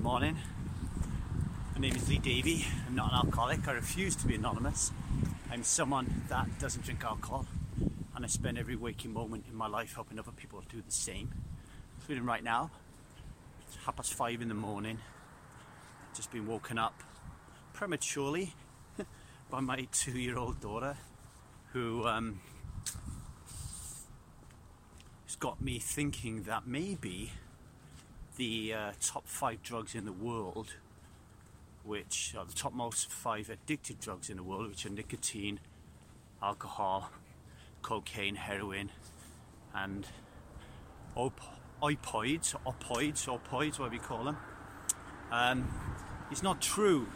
morning. My name is Lee Davey. I'm not an alcoholic. I refuse to be anonymous. I'm someone that doesn't drink alcohol, and I spend every waking moment in my life helping other people do the same, including right now. It's 5:30 in the morning. I've just been woken up prematurely by my 2-year-old daughter, who has got me thinking that maybe the top 5 drugs in the world, which are the topmost 5 addictive drugs in the world, which are nicotine, alcohol, cocaine, heroin, and opoids, whatever you call them, it's not true.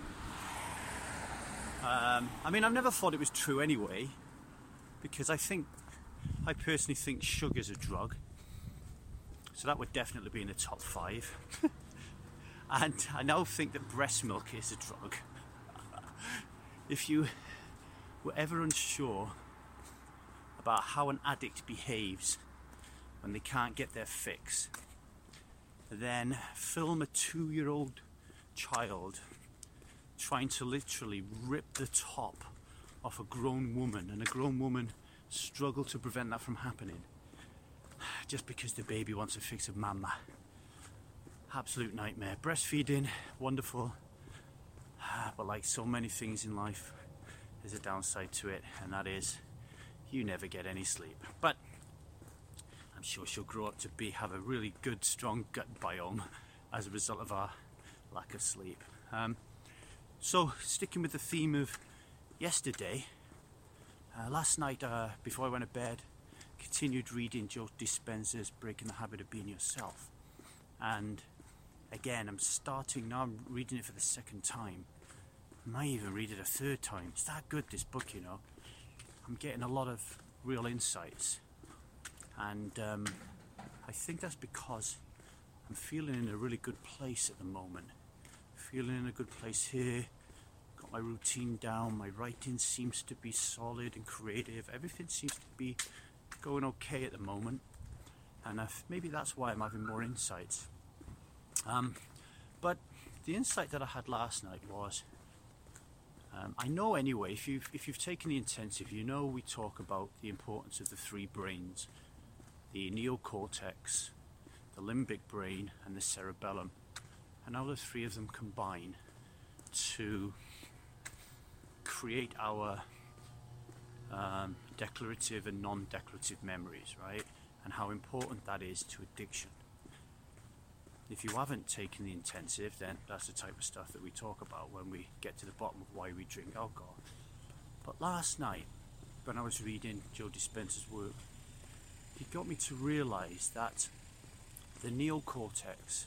I've never thought it was true anyway, because I personally think sugar's a drug. So that would definitely be in the top 5. And I now think that breast milk is a drug. If you were ever unsure about how an addict behaves when they can't get their fix, then film a 2-year-old child trying to literally rip the top off a grown woman, and a grown woman struggle to prevent that from happening just because the baby wants a fix of mama. Absolute nightmare. Breastfeeding, wonderful, but like so many things in life, there's a downside to it, and that is you never get any sleep. But I'm sure she'll grow up to have a really good, strong gut biome as a result of our lack of sleep. So sticking with the theme of yesterday, last night before I went to bed, continued reading Joe Dispenza's Breaking the Habit of Being Yourself. And again, I'm reading it for the second time. I might even read it a third time. It's that good, this book, you know. I'm getting a lot of real insights. And I think that's because I'm feeling in a really good place at the moment. Feeling in a good place here. Got my routine down. My writing seems to be solid and creative. Everything seems to be going okay at the moment, and maybe that's why I'm having more insights. But the insight that I had last night was, I know anyway, if you've taken the intensive, you know we talk about the importance of the 3 brains: the neocortex, the limbic brain, and the cerebellum, and how the 3 of them combine to create our declarative and non-declarative memories, right? And how important that is to addiction. If you haven't taken the intensive, then that's the type of stuff that we talk about when we get to the bottom of why we drink alcohol. But last night, when I was reading Joe Dispenza's work, he got me to realize that the neocortex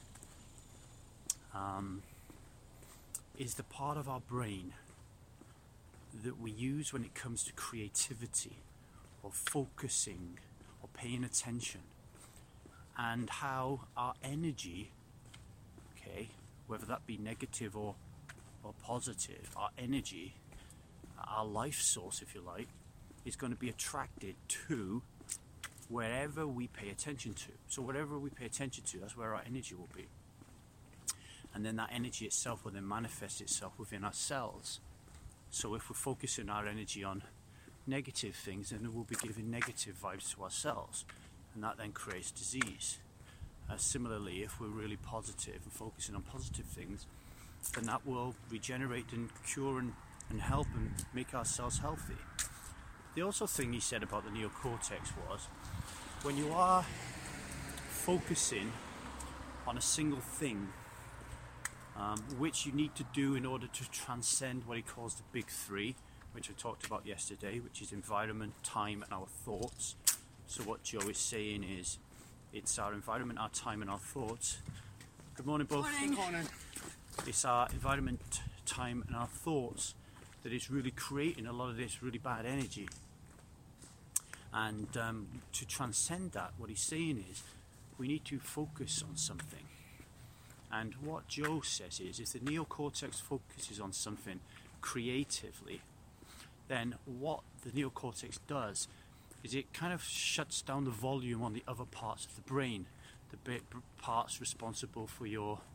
is the part of our brain that we use when it comes to creativity or focusing or paying attention, and how our energy, whether that be negative or positive, our energy, our life source, if you like, is going to be attracted to wherever we pay attention to. So wherever we pay attention to, that's where our energy will be. And then that energy itself will then manifest itself within our cells. So if we're focusing our energy on negative things, then we'll be giving negative vibes to ourselves, and that then creates disease. Similarly, if we're really positive and focusing on positive things, then that will regenerate and cure and help and make our cells healthy. The also thing he said about the neocortex was, when you are focusing on a single thing, which you need to do in order to transcend what he calls the big 3, which I talked about yesterday, which is environment, time, and our thoughts. So what Joe is saying is, it's our environment, our time, and our thoughts. Good morning, both. Good morning. It's our environment, time, and our thoughts that is really creating a lot of this really bad energy. And to transcend that, what he's saying is, we need to focus on something. And what Joe says is, if the neocortex focuses on something creatively, then what the neocortex does is it kind of shuts down the volume on the other parts of the brain, the parts responsible for your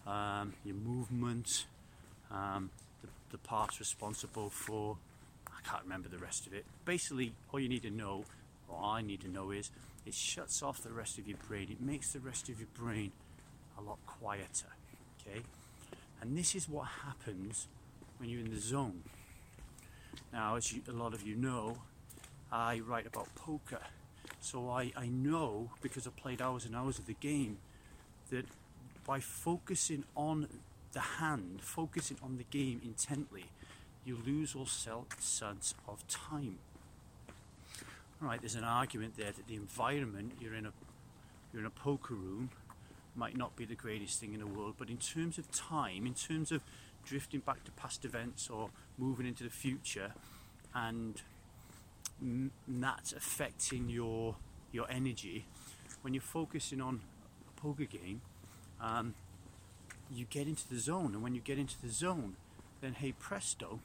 your movement, the parts responsible for, I can't remember the rest of it. Basically, all you need to know, or I need to know, is it shuts off the rest of your brain. It makes the rest of your brain a lot quieter, okay? And this is what happens when you're in the zone. Now, as a lot of you know, I write about poker. So I know, because I've played hours and hours of the game, that by focusing on the hand, focusing on the game intently, you lose all sense of time. Right, there's an argument there that the environment you're in a poker room might not be the greatest thing in the world, but in terms of time, in terms of drifting back to past events or moving into the future, and that's affecting your energy, when you're focusing on a poker game, you get into the zone, and when you get into the zone, then hey presto,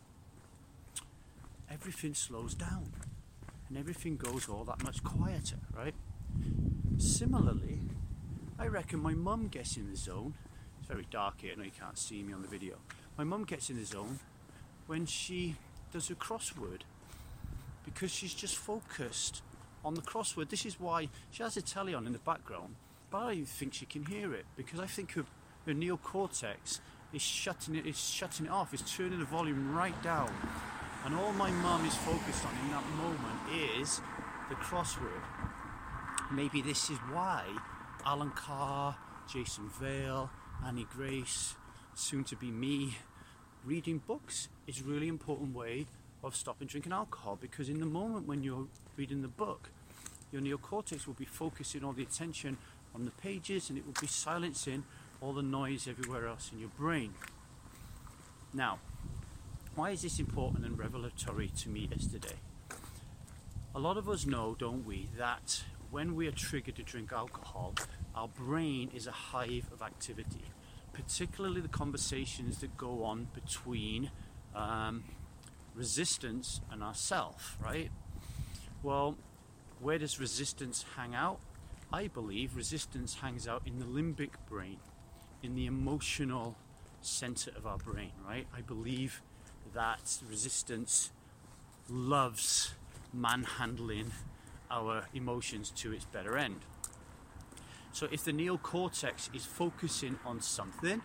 everything slows down and everything goes all that much quieter, right? Similarly, I reckon my mum gets in the zone. It's very dark here, I know you can't see me on the video. My mum gets in the zone when she does her crossword, because she's just focused on the crossword. This is why she has a telly on in the background, but I don't even think she can hear it, because I think her neocortex is shutting it off, is turning the volume right down. And all my mum is focused on in that moment is the crossword. Maybe this is why Alan Carr, Jason Vale, Annie Grace, soon to be me, reading books is a really important way of stopping drinking alcohol, because in the moment when you're reading the book, your neocortex will be focusing all the attention on the pages, and it will be silencing all the noise everywhere else in your brain. Now, why is this important and revelatory to me yesterday? A lot of us know, don't we, that when we are triggered to drink alcohol, our brain is a hive of activity, particularly the conversations that go on between resistance and ourself, right? Well, where does resistance hang out? I believe resistance hangs out in the limbic brain, in the emotional center of our brain, right? I believe that resistance loves manhandling our emotions to its better end. So if the neocortex is focusing on something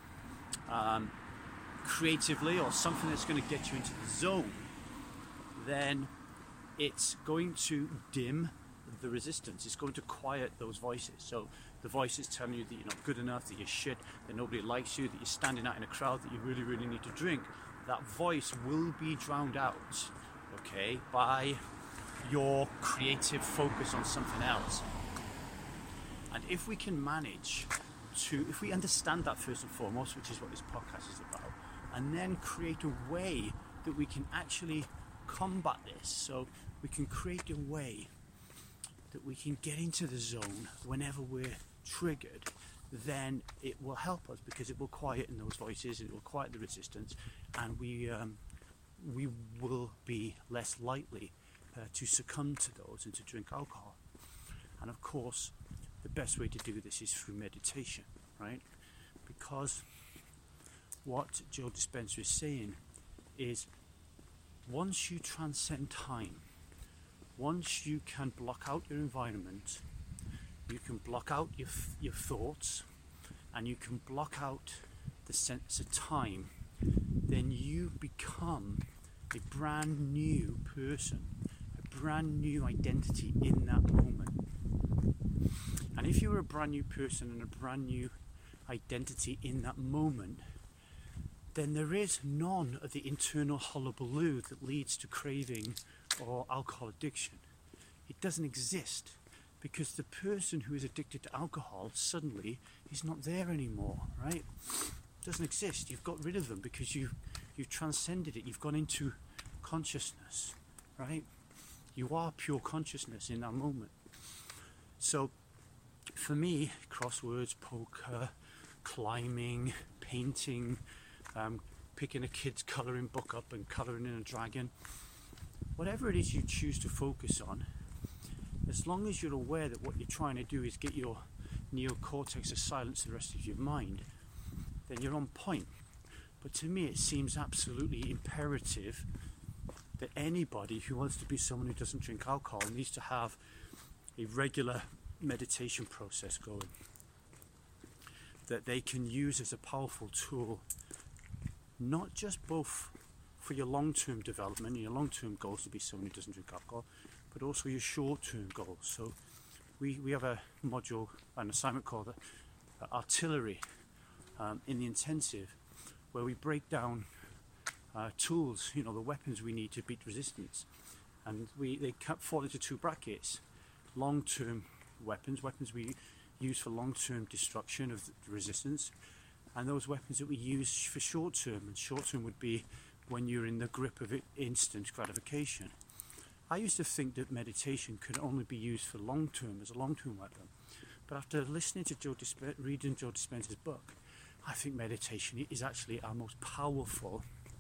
creatively, or something that's going to get you into the zone, then it's going to dim the resistance. It's going to quiet those voices. So the voices telling you that you're not good enough, that you're shit, that nobody likes you, that you're standing out in a crowd, that you really, really need to drink, that voice will be drowned out, okay, by your creative focus on something else. And if we can manage to, if we understand that first and foremost, which is what this podcast is about, and then create a way that we can actually combat this, so we can create a way that we can get into the zone whenever we're triggered, then it will help us, because it will quieten those voices, it will quiet the resistance, and we will be less likely to succumb to those and to drink alcohol. And of course, the best way to do this is through meditation, right? Because what Joe Dispenza is saying is, once you transcend time, once you can block out your environment, you can block out your thoughts, and you can block out the sense of time, then you become a brand new person, a brand new identity in that moment. And if you're a brand new person and a brand new identity in that moment, then there is none of the internal hullabaloo that leads to craving or alcohol addiction. It doesn't exist, because the person who is addicted to alcohol suddenly is not there anymore, right? It doesn't exist. You've got rid of them because you've transcended it. You've gone into consciousness, right? You are pure consciousness in that moment. So for me, crosswords, poker, climbing, painting, picking a kid's colouring book up and colouring in a dragon, whatever it is you choose to focus on, as long as you're aware that what you're trying to do is get your neocortex to silence the rest of your mind, then you're on point. But to me, it seems absolutely imperative that anybody who wants to be someone who doesn't drink alcohol needs to have a regular meditation process going that they can use as a powerful tool, not just both for your long-term development, your long-term goals to be someone who doesn't drink alcohol, but also your short-term goals. So we have a module, an assignment called Artillery in the intensive, where we break down tools, the weapons we need to beat resistance. And they fall into two brackets: long-term weapons we use for long-term destruction of the resistance, and those weapons that we use for short-term. And short-term would be when you're in the grip of instant gratification. I used to think that meditation could only be used for long-term, as a long-term weapon. But after listening to reading Joe Dispenza's book, I think meditation is actually our most powerful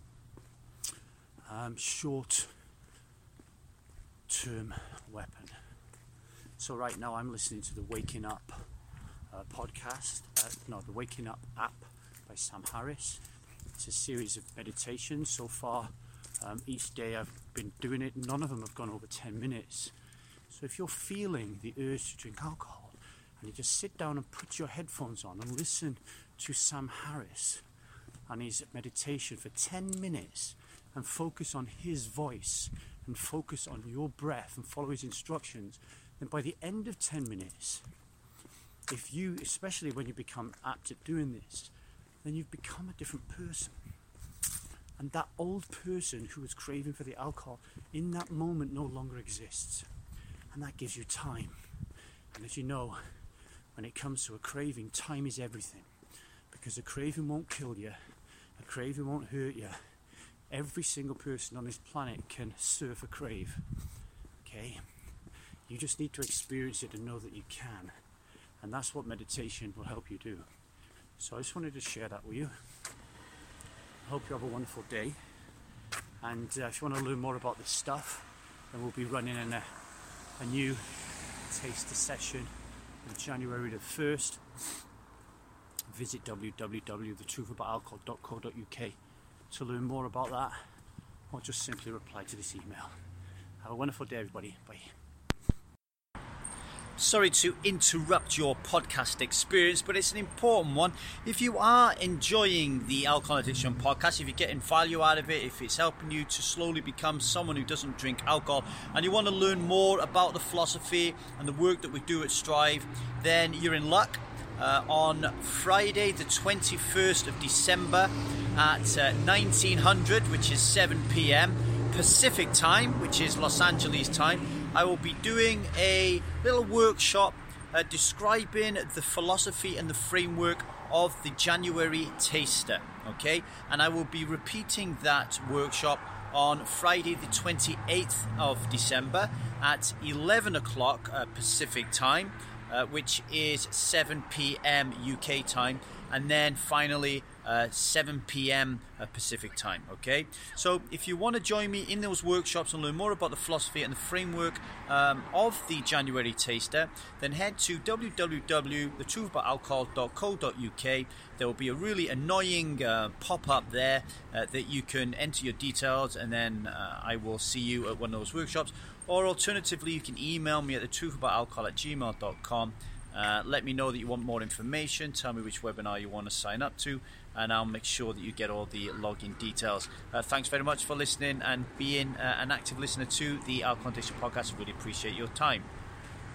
short-term weapon. So right now I'm listening to the Waking Up podcast, the Waking Up app by Sam Harris. It's a series of meditations. So far, each day I've been doing it. None of them have gone over 10 minutes. So if you're feeling the urge to drink alcohol, and you just sit down and put your headphones on and listen to Sam Harris and his meditation for 10 minutes and focus on his voice and focus on your breath and follow his instructions, then by the end of 10 minutes, especially when you become apt at doing this, then you've become a different person. And that old person who was craving for the alcohol in that moment no longer exists. And that gives you time. And as you know, when it comes to a craving, time is everything. Because a craving won't kill you, a craving won't hurt you. Every single person on this planet can surf a crave. Okay? You just need to experience it and know that you can. And that's what meditation will help you do. So I just wanted to share that with you. I hope you have a wonderful day. And if you want to learn more about this stuff, then we'll be running a new taster session on January the 1st. Visit www.thetruthaboutalcohol.co.uk to learn more about that, or just simply reply to this email. Have a wonderful day, everybody. Bye. Sorry to interrupt your podcast experience, but it's an important one. If you are enjoying the Alcohol Addiction podcast, if you're getting value out of it, if it's helping you to slowly become someone who doesn't drink alcohol, and you want to learn more about the philosophy and the work that we do at Strive, then you're in luck. On Friday the 21st of December at 1900, which is 7 p.m. Pacific time, which is Los Angeles time, I will be doing a little workshop describing the philosophy and the framework of the January Taster, okay? And I will be repeating that workshop on Friday the 28th of December at 11 o'clock Pacific time, which is 7 p.m. UK time, and then finally 7 p.m. Pacific time, okay? So if you want to join me in those workshops and learn more about the philosophy and the framework of the January Taster, then head to www.thetruthaboutalcohol.co.uk. There will be a really annoying pop-up there that you can enter your details, and then I will see you at one of those workshops. Or alternatively, you can email me at thetruthaboutalcohol@gmail.com. Let me know that you want more information. Tell me which webinar you want to sign up to, and I'll make sure that you get all the login details. Thanks very much for listening and being an active listener to the Alcohol Addiction podcast. I really appreciate your time.